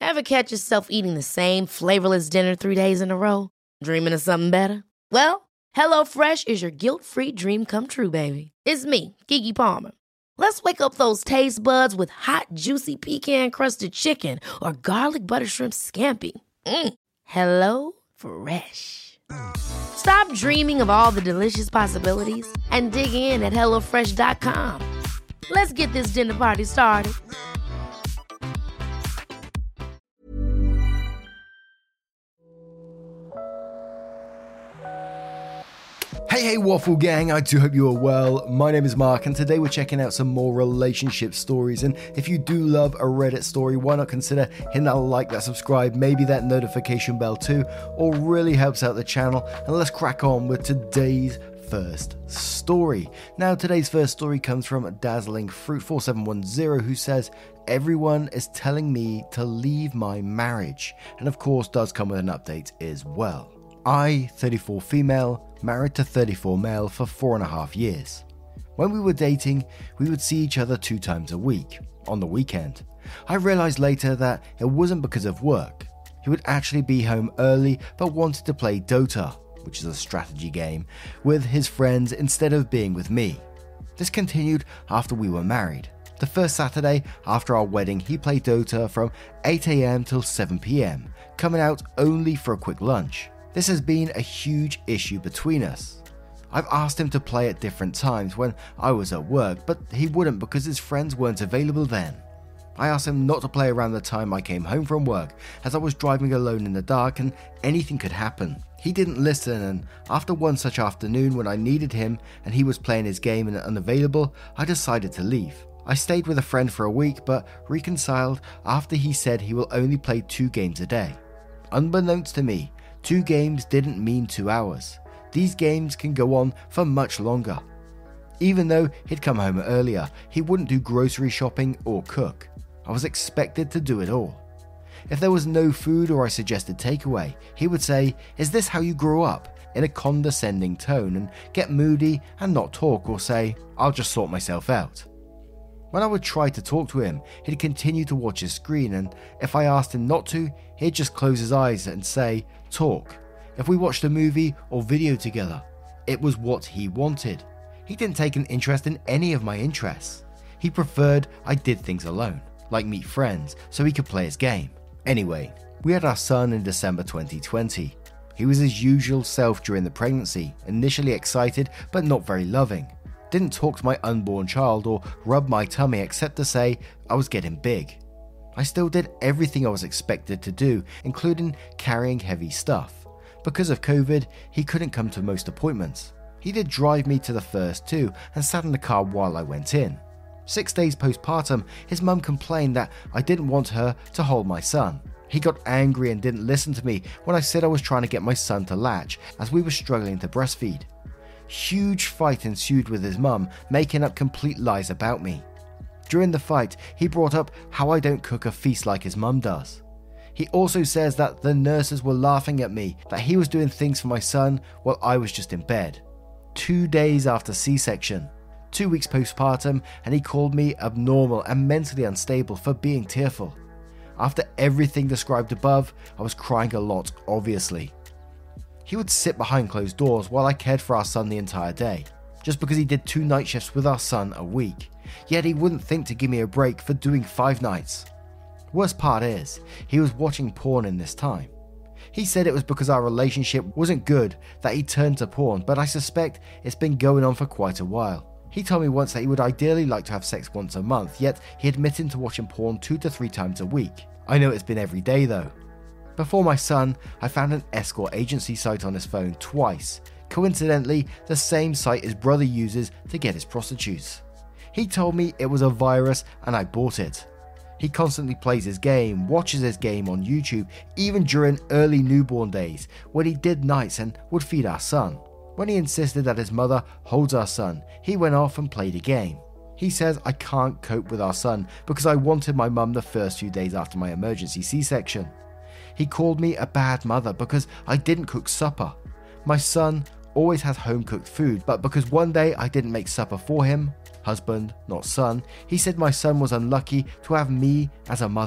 Ever catch yourself eating the same flavorless dinner 3 days in a row? Dreaming of something better? Well, HelloFresh is your guilt-free dream come true, baby. It's me, Keke Palmer. Let's wake up those taste buds with hot, juicy pecan-crusted chicken or garlic butter shrimp scampi. Hello Fresh. Stop dreaming of all the delicious possibilities and dig in at HelloFresh.com. Let's get this dinner party started. Hey Waffle Gang, I do hope you are well. My name is Mark and today we're checking out some more relationship stories, and if you do love a Reddit story, why not consider hitting that like, that subscribe, maybe that notification bell too, all really helps out the channel. And let's crack on with today's first story. Now today's first story comes from Dazzling Fruit 4710, who says, everyone is telling me to leave my marriage, and of course does come with an update as well. I, 34 female, married to 34 male for 4.5 years. When we were dating, we would see each other 2 times a week, on the weekend. I realized later that it wasn't because of work. He would actually be home early but wanted to play Dota, which is a strategy game, with his friends instead of being with me. This continued after we were married. The first Saturday after our wedding, he played Dota from 8 AM till 7 PM, coming out only for a quick lunch. This has been a huge issue between us. I've asked him to play at different times when I was at work, but he wouldn't because his friends weren't available then. I asked him not to play around the time I came home from work, as I was driving alone in the dark and anything could happen. He didn't listen, and after one such afternoon when I needed him and he was playing his game and unavailable, I decided to leave. I stayed with a friend for a week but reconciled after he said he will only play 2 games a day. Unbeknownst to me, 2 games didn't mean 2 hours. These games can go on for much longer. Even though he'd come home earlier, he wouldn't do grocery shopping or cook. I was expected to do it all. If there was no food or I suggested takeaway, he would say, "Is this how you grew up?" in a condescending tone and get moody and not talk or say, "I'll just sort myself out." When I would try to talk to him, he'd continue to watch his screen, and if I asked him not to, he'd just close his eyes and say, "Talk." If we watched a movie or video together, it was what he wanted. He didn't take an interest in any of my interests. He preferred I did things alone, like meet friends, so he could play his game. Anyway, we had our son in December 2020. He was his usual self during the pregnancy, initially excited but not very loving. Didn't talk to my unborn child or rub my tummy except to say I was getting big. I still did everything I was expected to do, including carrying heavy stuff. Because of COVID, he couldn't come to most appointments. He did drive me to the first 2 and sat in the car while I went in. 6 days postpartum, his mum complained that I didn't want her to hold my son. He got angry and didn't listen to me when I said I was trying to get my son to latch as we were struggling to breastfeed. Huge fight ensued with his mum, making up complete lies about me. During the fight, he brought up how I don't cook a feast like his mum does. He also says that the nurses were laughing at me, that he was doing things for my son while I was just in bed. 2 days after C-section, 2 weeks postpartum, and he called me abnormal and mentally unstable for being tearful. After everything described above, I was crying a lot, obviously. He would sit behind closed doors while I cared for our son the entire day, just because he did 2 night shifts with our son a week. Yet he wouldn't think to give me a break for doing 5 nights. Worst part is, he was watching porn in this time. He said it was because our relationship wasn't good that he turned to porn, but I suspect it's been going on for quite a while. He told me once that he would ideally like to have sex once a month, yet he admitted to watching porn 2 to 3 times a week. I know it's been every day though. Before my son, I found an escort agency site on his phone twice. Coincidentally, the same site his brother uses to get his prostitutes. He told me it was a virus and I bought it. He constantly plays his game, watches his game on YouTube, even during early newborn days when he did nights and would feed our son. When he insisted that his mother holds our son, he went off and played a game. He says I can't cope with our son because I wanted my mum the first few days after my emergency C-section. He called me a bad mother because I didn't cook supper. My son always has home-cooked food, but because one day I didn't make supper for him, husband, not son, he said my son was unlucky to have me as a mother.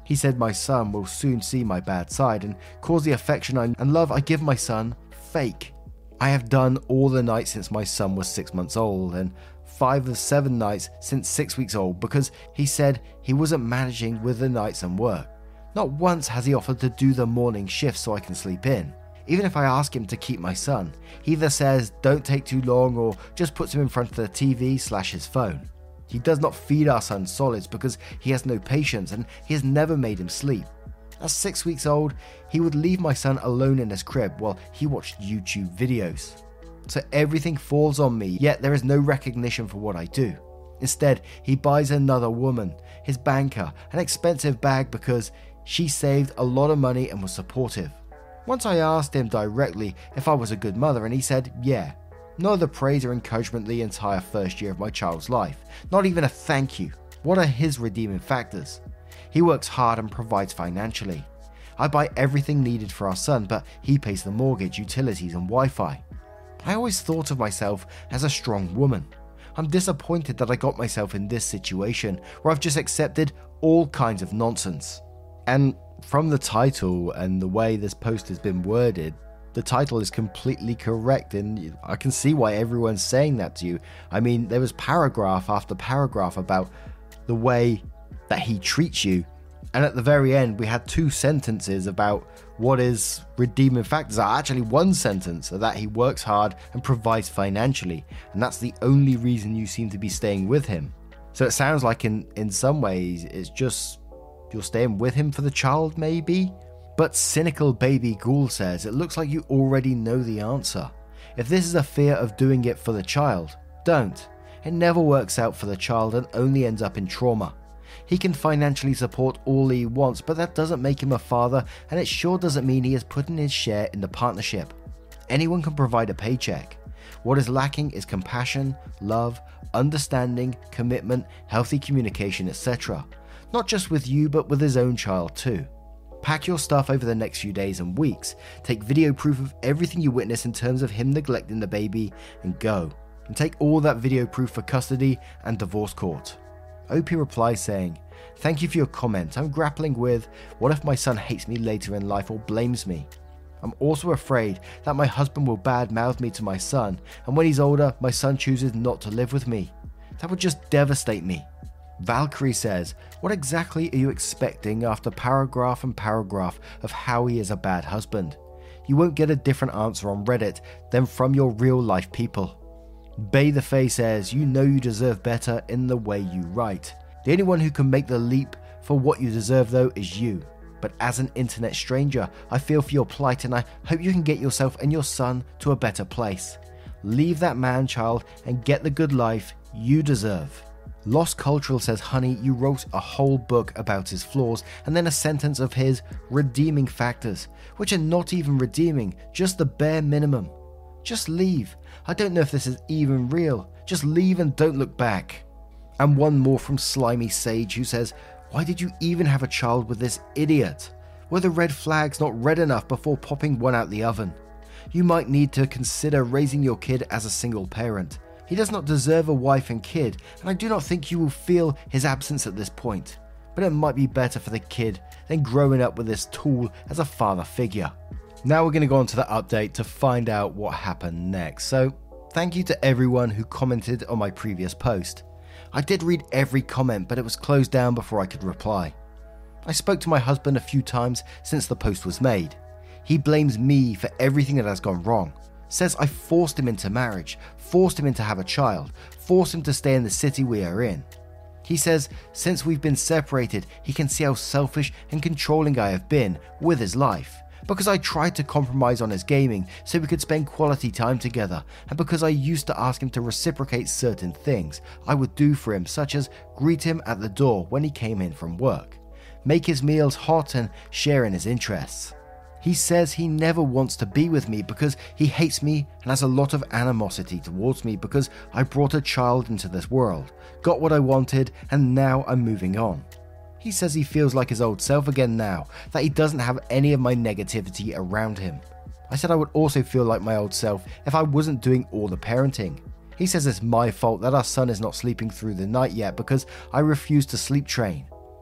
He said my son will soon see my bad side and cause the affection and love I give my son fake. I have done all the nights since my son was 6 months old and 5 of 7 nights since 6 weeks old because he said he wasn't managing with the nights and work. Not once has he offered to do the morning shift so I can sleep in. Even if I ask him to keep my son, he either says don't take too long or just puts him in front of the TV/his phone. He does not feed our son solids because he has no patience and he has never made him sleep. At 6 weeks old, he would leave my son alone in his crib while he watched YouTube videos. So everything falls on me, yet there is no recognition for what I do. Instead, he buys another woman, his banker, an expensive bag because she saved a lot of money and was supportive. Once I asked him directly if I was a good mother and he said, yeah. No other praise or encouragement the entire first year of my child's life. Not even a thank you. What are his redeeming factors? He works hard and provides financially. I buy everything needed for our son, but he pays the mortgage, utilities and Wi-Fi. I always thought of myself as a strong woman. I'm disappointed that I got myself in this situation where I've just accepted all kinds of nonsense. And from the title and the way this post has been worded, the title is completely correct, and I can see why everyone's saying that to you. I mean, there was paragraph after paragraph about the way that he treats you, and at the very end we had 2 sentences about what his redeeming factors are. Actually, 1 sentence that he works hard and provides financially, and that's the only reason you seem to be staying with him. So it sounds like in some ways it's just you're staying with him for the child, maybe? But cynical baby Ghoul says it looks like you already know the answer. If this is a fear of doing it for the child, don't. It never works out for the child and only ends up in trauma. He can financially support all he wants, but that doesn't make him a father, and it sure doesn't mean he has put in his share in the partnership. Anyone can provide a paycheck. What is lacking is compassion, love, understanding, commitment, healthy communication, etc. Not just with you, but with his own child too. Pack your stuff over the next few days and weeks. Take video proof of everything you witness in terms of him neglecting the baby and go. And take all that video proof for custody and divorce court. OP replies saying, thank you for your comment. I'm grappling with what if my son hates me later in life or blames me. I'm also afraid that my husband will badmouth me to my son, and when he's older, my son chooses not to live with me. That would just devastate me. Valkyrie says, what exactly are you expecting after paragraph and paragraph of how he is a bad husband? You won't get a different answer on Reddit than from your real life people. Bay the Fae says, you know you deserve better in the way you write. The only one who can make the leap for what you deserve though is you. But as an internet stranger, I feel for your plight and I hope you can get yourself and your son to a better place. Leave that man child and get the good life you deserve. Lost Cultural says, honey, you wrote a whole book about his flaws and then a sentence of his redeeming factors, which are not even redeeming, just the bare minimum. Just leave. I don't know if this is even real. Just leave and don't look back. And one more from Slimy Sage who says, why did you even have a child with this idiot? Were the red flags not red enough before popping one out the oven? You might need to consider raising your kid as a single parent. He does not deserve a wife and kid, and I do not think you will feel his absence at this point. But it might be better for the kid than growing up with this tool as a father figure. Now we're going to go on to the update to find out what happened next. So, thank you to everyone who commented on my previous post. I did read every comment, but it was closed down before I could reply. I spoke to my husband a few times since the post was made. He blames me for everything that has gone wrong. Says I forced him into marriage, forced him to have a child, forced him to stay in the city we are in. He says since we've been separated, he can see how selfish and controlling I have been with his life. Because I tried to compromise on his gaming so we could spend quality time together, and because I used to ask him to reciprocate certain things I would do for him, such as greet him at the door when he came in from work, make his meals hot and share in his interests. He says he never wants to be with me because he hates me and has a lot of animosity towards me because I brought a child into this world, got what I wanted, and now I'm moving on. He says he feels like his old self again now, that he doesn't have any of my negativity around him. I said I would also feel like my old self if I wasn't doing all the parenting. He says it's my fault that our son is not sleeping through the night yet because I refuse to sleep train.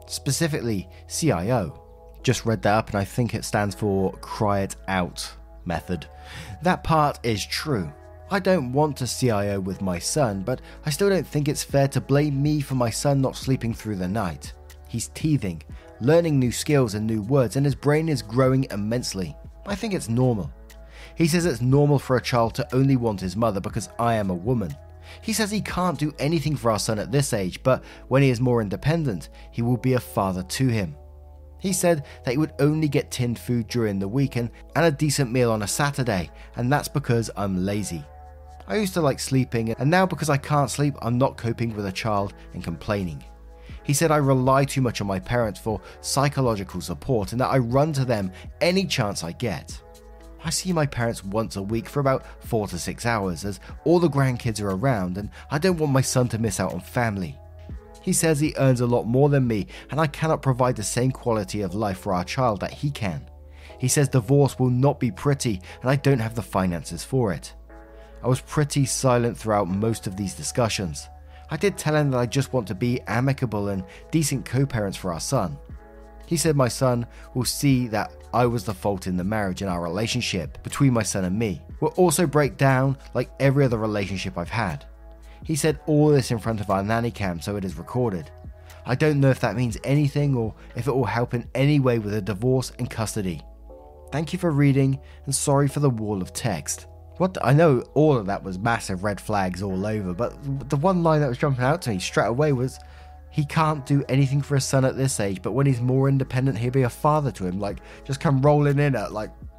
specifically CIO. Just read that up and I think it stands for Cry It Out method. That part is true. I don't want to CIO with my son, but I still don't think it's fair to blame me for my son not sleeping through the night. He's teething, learning new skills and new words, and his brain is growing immensely. I think it's normal. He says it's normal for a child to only want his mother because I am a woman. He says he can't do anything for our son at this age, but when he is more independent, he will be a father to him. He said that he would only get tinned food during the weekend and a decent meal on a Saturday, and that's because I'm lazy. I used to like sleeping, and now because I can't sleep, I'm not coping with a child and complaining. He said I rely too much on my parents for psychological support and that I run to them any chance I get. I see my parents once a week for about 4 to 6 hours as all the grandkids are around, and I don't want my son to miss out on family. He says he earns a lot more than me and I cannot provide the same quality of life for our child that he can. He says divorce will not be pretty and I don't have the finances for it. I was pretty silent throughout most of these discussions. I did tell him that I just want to be amicable and decent co-parents for our son. He said my son will see that I was the fault in the marriage and our relationship between my son and me will also break down like every other relationship I've had. He said all this in front of our nanny cam so it is recorded. I don't know if that means anything or if it will help in any way with a divorce and custody. Thank you for reading and sorry for the wall of text. I know all of that was massive red flags all over, but the one line that was jumping out to me straight away was, he can't do anything for his son at this age, but when he's more independent, he'll be a father to him. Like, just come rolling in at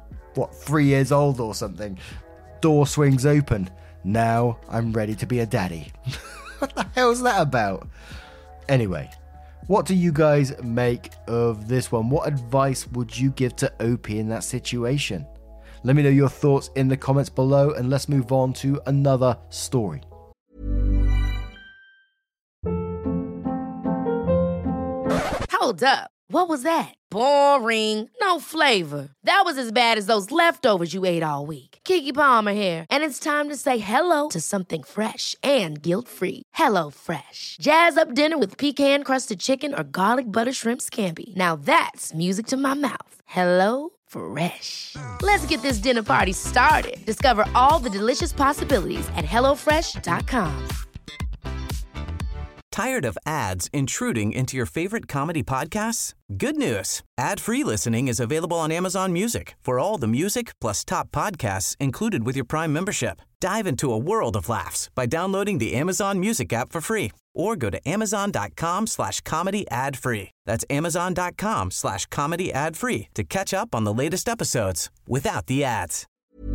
3 years old or something. Door swings open. Now I'm ready to be a daddy. What the hell's that about? Anyway, what do you guys make of this one? What advice would you give to OP in that situation? Let me know your thoughts in the comments below, and let's move on to another story. Hold up. What was that? Boring. No flavor. That was as bad as those leftovers you ate all week. Keke Palmer here, and it's time to say hello to something fresh and guilt-free. Hello Fresh. Jazz up dinner with pecan-crusted chicken or garlic butter shrimp scampi. Now that's music to my mouth. Hello Fresh. Let's get this dinner party started. Discover all the delicious possibilities at HelloFresh.com. Tired of ads intruding into your favorite comedy podcasts? Good news. Ad-free listening is available on Amazon Music for all the music plus top podcasts included with your Prime membership. Dive into a world of laughs by downloading the Amazon Music app for free or go to amazon.com/comedy ad-free. That's amazon.com/comedy ad-free to catch up on the latest episodes without the ads.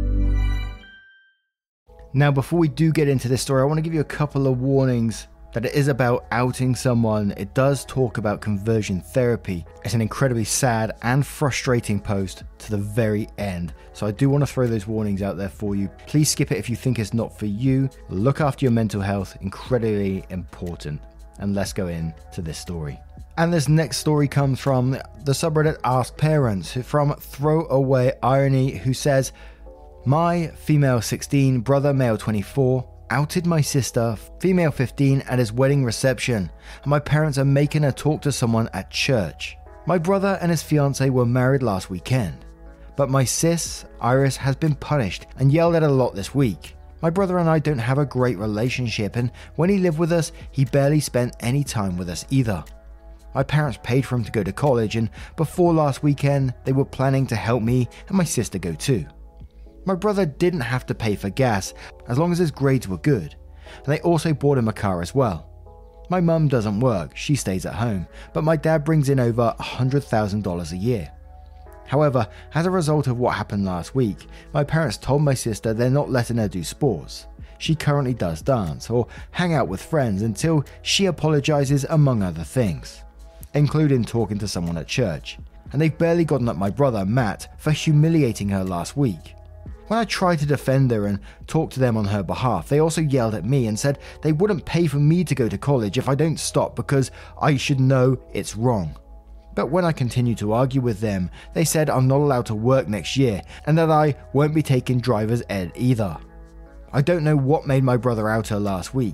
Now, before we do get into this story, I want to give you a couple of warnings that it is about outing someone. It does talk about conversion therapy. It's an incredibly sad and frustrating post to the very end. So I do want to throw those warnings out there for you. Please skip it if you think it's not for you. Look after your mental health, incredibly important. And let's go into this story. And this next story comes from the subreddit Ask Parents, from Throwaway Irony, who says, my female 16, brother male 24, outed my sister, female 15, at his wedding reception, and my parents are making her talk to someone at church. My brother and his fiancée were married last weekend, but my sis, Iris, has been punished and yelled at a lot this week. My brother and I don't have a great relationship, and when he lived with us, he barely spent any time with us either. My parents paid for him to go to college, and before last weekend, they were planning to help me and my sister go too. My brother didn't have to pay for gas as long as his grades were good, and they also bought him a car as well. My mum doesn't work, she stays at home, but my dad brings in over $100,000 a year. However, as a result of what happened last week, my parents told my sister they're not letting her do sports. She currently does dance or hang out with friends until she apologizes, among other things, including talking to someone at church, and they've barely gotten at my brother, Matt, for humiliating her last week. When I tried to defend her and talk to them on her behalf, they also yelled at me and said they wouldn't pay for me to go to college if I don't stop because I should know it's wrong. But when I continued to argue with them, they said I'm not allowed to work next year and that I won't be taking driver's ed either. I don't know what made my brother out her last week,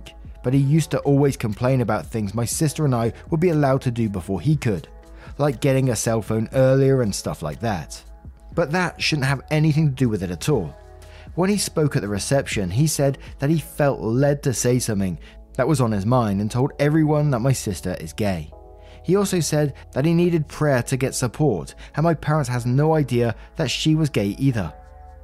but he used to always complain about things my sister and I would be allowed to do before he could, like getting a cell phone earlier and stuff like that. But that shouldn't have anything to do with it at all. When he spoke at the reception, he said that he felt led to say something that was on his mind and told everyone that my sister is gay. He also said that he needed prayer to get support, and my parents has no idea that she was gay either.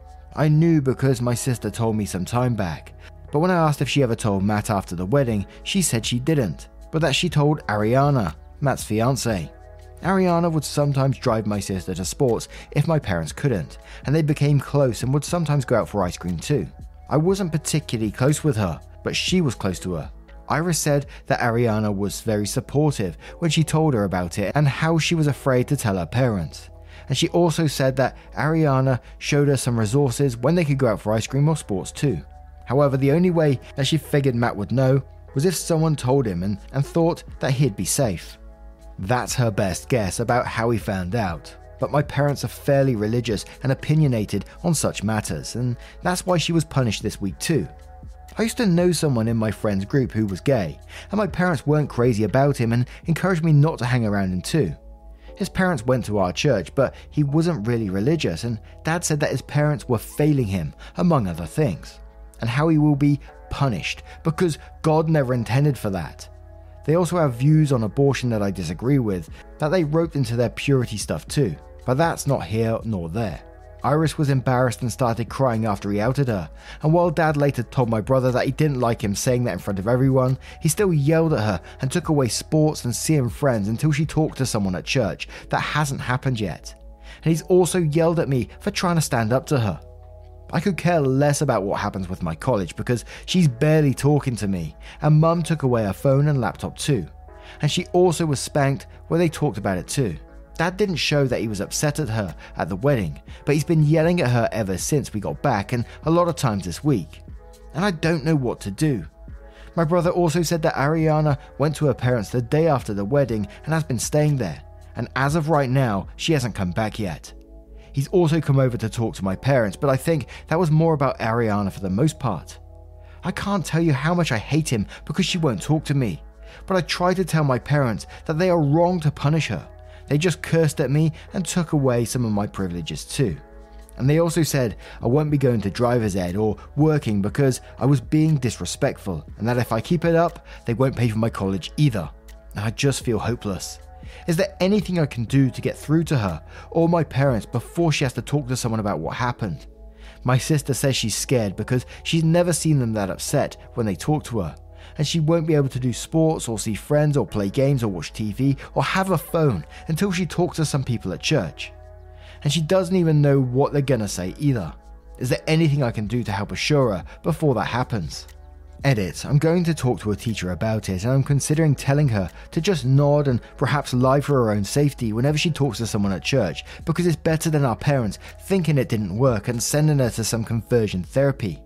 I knew because my sister told me some time back, but when I asked if she ever told Matt after the wedding, she said she didn't, but that she told Ariana, Matt's fiancée. Ariana would sometimes drive my sister to sports if my parents couldn't, and they became close and would sometimes go out for ice cream too. I wasn't particularly close with her, but she was close to her. Iris said that Ariana was very supportive when she told her about it and how she was afraid to tell her parents. And she also said that Ariana showed her some resources when they could go out for ice cream or sports too. However, the only way that she figured Matt would know was if someone told him and thought that he'd be safe. That's her best guess about how he found out. But my parents are fairly religious and opinionated on such matters, and that's why she was punished this week too. I used to know someone in my friend's group who was gay, and my parents weren't crazy about him and encouraged me not to hang around him too. His parents went to our church, but he wasn't really religious, and Dad said that his parents were failing him, among other things, and how he will be punished because God never intended for that. They also have views on abortion that I disagree with, that they roped into their purity stuff too, but that's not here nor there. Iris was embarrassed and started crying after he outed her, and while Dad later told my brother that he didn't like him saying that in front of everyone, he still yelled at her and took away sports and seeing friends until she talked to someone at church. That hasn't happened yet. And he's also yelled at me for trying to stand up to her. I could care less about what happens with my college because she's barely talking to me, and Mum took away her phone and laptop too. And she also was spanked where they talked about it too. Dad didn't show that he was upset at her at the wedding, but he's been yelling at her ever since we got back and a lot of times this week. And I don't know what to do. My brother also said that Ariana went to her parents the day after the wedding and has been staying there, and as of right now, she hasn't come back yet. He's also come over to talk to my parents, but I think that was more about Ariana for the most part. I can't tell you how much I hate him because she won't talk to me, but I tried to tell my parents that they are wrong to punish her. They just cursed at me and took away some of my privileges too. And they also said I won't be going to driver's ed or working because I was being disrespectful, and that if I keep it up, they won't pay for my college either. And I just feel hopeless. Is there anything I can do to get through to her or my parents before she has to talk to someone about what happened? My sister says she's scared because she's never seen them that upset when they talk to her, and she won't be able to do sports or see friends or play games or watch TV or have a phone until she talks to some people at church. And she doesn't even know what they're gonna say either. Is there anything I can do to help assure her before that happens? Edit. I'm going to talk to a teacher about it, and I'm considering telling her to just nod and perhaps lie for her own safety whenever she talks to someone at church, because it's better than our parents thinking it didn't work and sending her to some conversion therapy.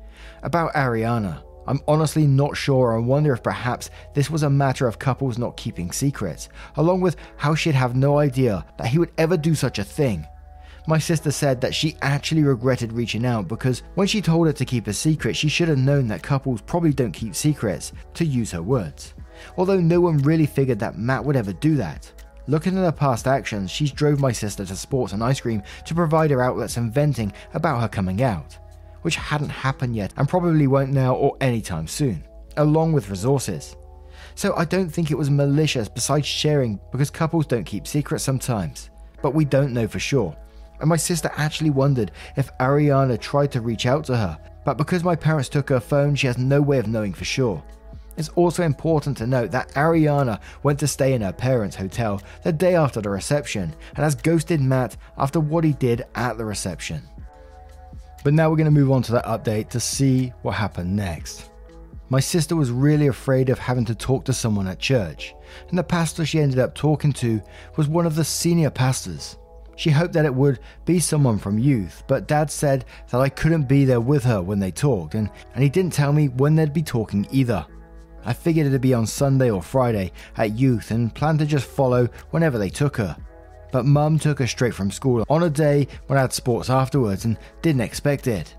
About Ariana, I'm honestly not sure and wonder if perhaps this was a matter of couples not keeping secrets, along with how she'd have no idea that he would ever do such a thing. My sister said that she actually regretted reaching out because when she told her to keep a secret, she should have known that couples probably don't keep secrets, to use her words. Although no one really figured that Matt would ever do that. Looking at her past actions, she's drove my sister to sports and ice cream to provide her outlets and venting about her coming out, which hadn't happened yet and probably won't now or anytime soon, along with resources. So I don't think it was malicious besides sharing, because couples don't keep secrets sometimes, but we don't know for sure. And my sister actually wondered if Ariana tried to reach out to her, but because my parents took her phone, she has no way of knowing for sure. It's also important to note that Ariana went to stay in her parents' hotel the day after the reception and has ghosted Matt after what he did at the reception. But now we're going to move on to that update to see what happened next. My sister was really afraid of having to talk to someone at church, and the pastor she ended up talking to was one of the senior pastors. She hoped that it would be someone from youth, but Dad said that I couldn't be there with her when they talked, and he didn't tell me when they'd be talking either. I figured it'd be on Sunday or Friday at youth and planned to just follow whenever they took her. But Mum took her straight from school on a day when I had sports afterwards and didn't expect it.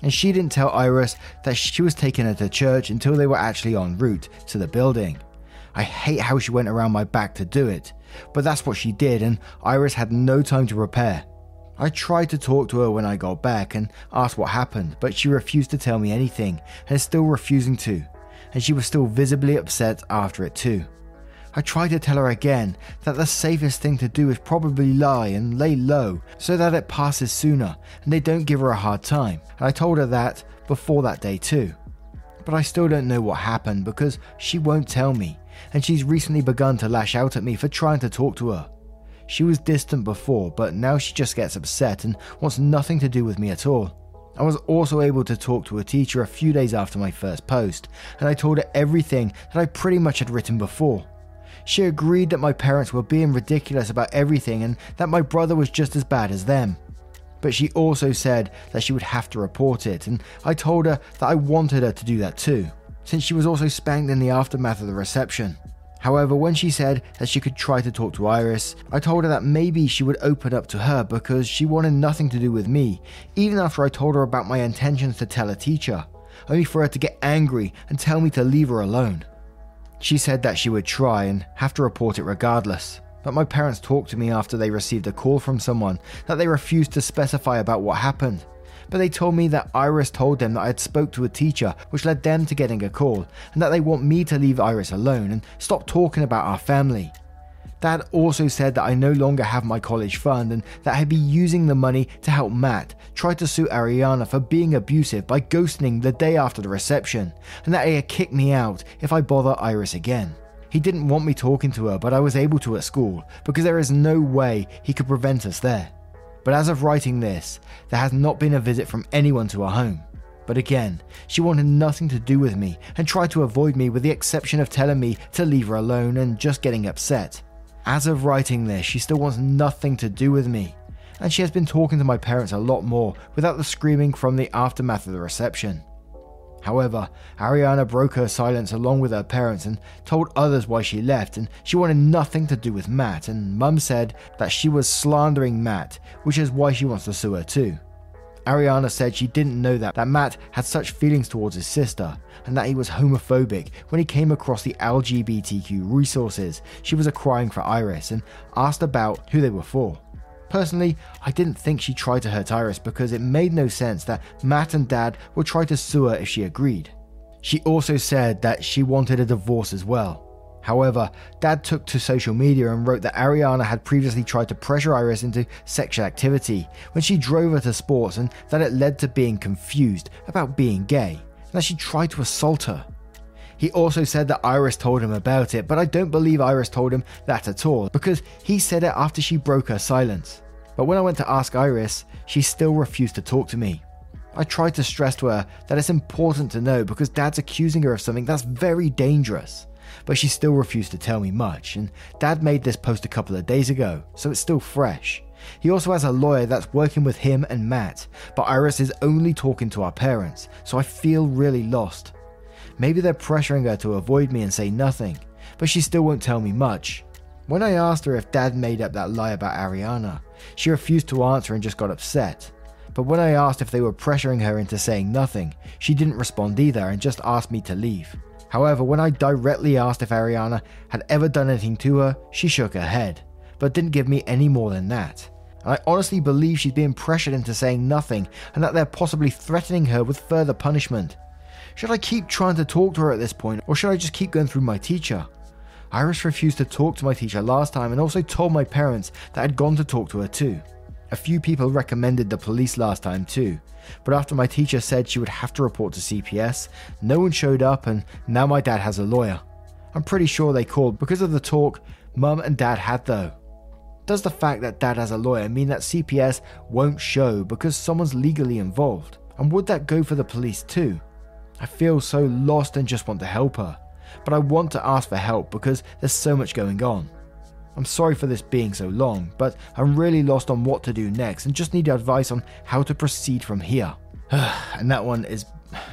and she didn't tell Iris that she was taking her to church until they were actually en route to the building. I hate how she went around my back to do it, but that's what she did, and Iris had no time to prepare. I tried to talk to her when I got back and asked what happened, but she refused to tell me anything and is still refusing to, and she was still visibly upset after it too. I tried to tell her again that the safest thing to do is probably lie and lay low so that it passes sooner and they don't give her a hard time, and I told her that before that day too. But I still don't know what happened because she won't tell me, and she's recently begun to lash out at me for trying to talk to her. She was distant before, but now she just gets upset and wants nothing to do with me at all. I was also able to talk to a teacher a few days after my first post, and I told her everything that I pretty much had written before. She agreed that my parents were being ridiculous about everything and that my brother was just as bad as them. But she also said that she would have to report it, and I told her that I wanted her to do that too, since she was also spanked in the aftermath of the reception. However, when she said that she could try to talk to Iris, I told her that maybe she would open up to her because she wanted nothing to do with me, even after I told her about my intentions to tell a teacher, only for her to get angry and tell me to leave her alone. She said that she would try and have to report it regardless, but my parents talked to me after they received a call from someone that they refused to specify about what happened. But they told me that Iris told them that I had spoke to a teacher, which led them to getting a call, and that they want me to leave Iris alone and stop talking about our family. Dad also said that I no longer have my college fund and that I'd be using the money to help Matt try to sue Ariana for being abusive by ghosting the day after the reception, and that he had kicked me out if I bother Iris again. He didn't want me talking to her, but I was able to at school because there is no way he could prevent us there. But as of writing this, there has not been a visit from anyone to our home. But again, she wanted nothing to do with me and tried to avoid me with the exception of telling me to leave her alone and just getting upset. As of writing this, she still wants nothing to do with me, and she has been talking to my parents a lot more without the screaming from the aftermath of the reception. However, Ariana broke her silence along with her parents and told others why she left, and she wanted nothing to do with Matt, and Mum said that she was slandering Matt, which is why she wants to sue her too. Ariana said she didn't know that Matt had such feelings towards his sister, and that he was homophobic when he came across the LGBTQ resources. She was crying for Iris and asked about who they were for. Personally, I didn't think she tried to hurt Iris because it made no sense that Matt and Dad would try to sue her if she agreed. She also said that she wanted a divorce as well. However, Dad took to social media and wrote that Ariana had previously tried to pressure Iris into sexual activity when she drove her to sports, and that it led to being confused about being gay, and that she tried to assault her. He also said that Iris told him about it, but I don't believe Iris told him that at all, because he said it after she broke her silence. But when I went to ask Iris, she still refused to talk to me. I tried to stress to her that it's important to know because Dad's accusing her of something that's very dangerous, but she still refused to tell me much, and Dad made this post a couple of days ago, so it's still fresh. He also has a lawyer that's working with him and Matt, but Iris is only talking to our parents, so I feel really lost. Maybe they're pressuring her to avoid me and say nothing, but she still won't tell me much. When I asked her if Dad made up that lie about Ariana, she refused to answer and just got upset. But when I asked if they were pressuring her into saying nothing, she didn't respond either and just asked me to leave. However, when I directly asked if Ariana had ever done anything to her, she shook her head, but didn't give me any more than that. And I honestly believe she's being pressured into saying nothing and that they're possibly threatening her with further punishment. Should I keep trying to talk to her at this point, or should I just keep going through my teacher? Iris refused to talk to my teacher last time and also told my parents that I'd gone to talk to her too. A few people recommended the police last time too, but after my teacher said she would have to report to CPS, no one showed up, and now my dad has a lawyer. I'm pretty sure they called because of the talk Mum and Dad had though. Does the fact that Dad has a lawyer mean that CPS won't show because someone's legally involved? And would that go for the police too? I feel so lost and just want to help her, but I want to ask for help because there's so much going on. I'm sorry for this being so long, but I'm really lost on what to do next and just need advice on how to proceed from here. And that one is...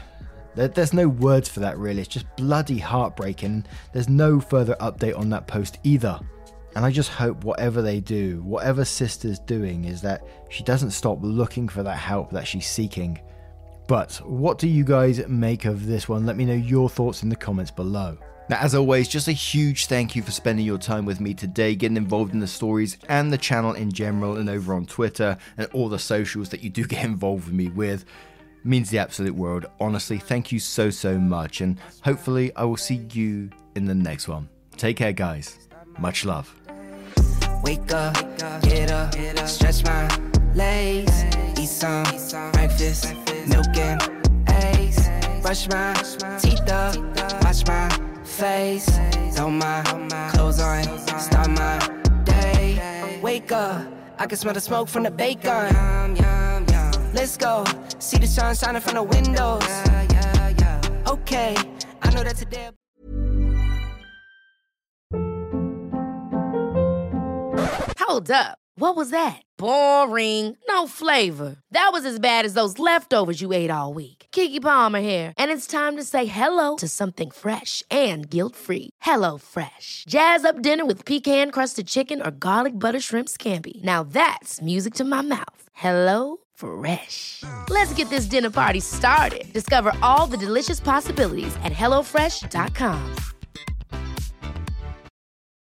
There's no words for that really, it's just bloody heartbreaking. There's no further update on that post either. And I just hope whatever they do, whatever Sister's doing, is that she doesn't stop looking for that help that she's seeking. But what do you guys make of this one? Let me know your thoughts in the comments below. Now, as always, just a huge thank you for spending your time with me today, getting involved in the stories and the channel in general, and over on Twitter and all the socials that you do get involved with me with. It means the absolute world. Honestly, thank you so much, and hopefully I will see you in the next one. Take care, guys. Much love. Wake up, get up, stretch my legs, eat some breakfast, milk and eggs, brush my teeth up, wash my face, throw my clothes on, start my day. Wake up, I can smell the smoke from the bacon. Let's go, see the sun shining from the windows. Okay, I know that today. Hold up. What was that? Boring. No flavor. That was as bad as those leftovers you ate all week. Keke Palmer here, and it's time to say hello to something fresh and guilt-free. Hello Fresh. Jazz up dinner with pecan-crusted chicken or garlic butter shrimp scampi. Now that's music to my mouth. Hello Fresh. Let's get this dinner party started. Discover all the delicious possibilities at HelloFresh.com.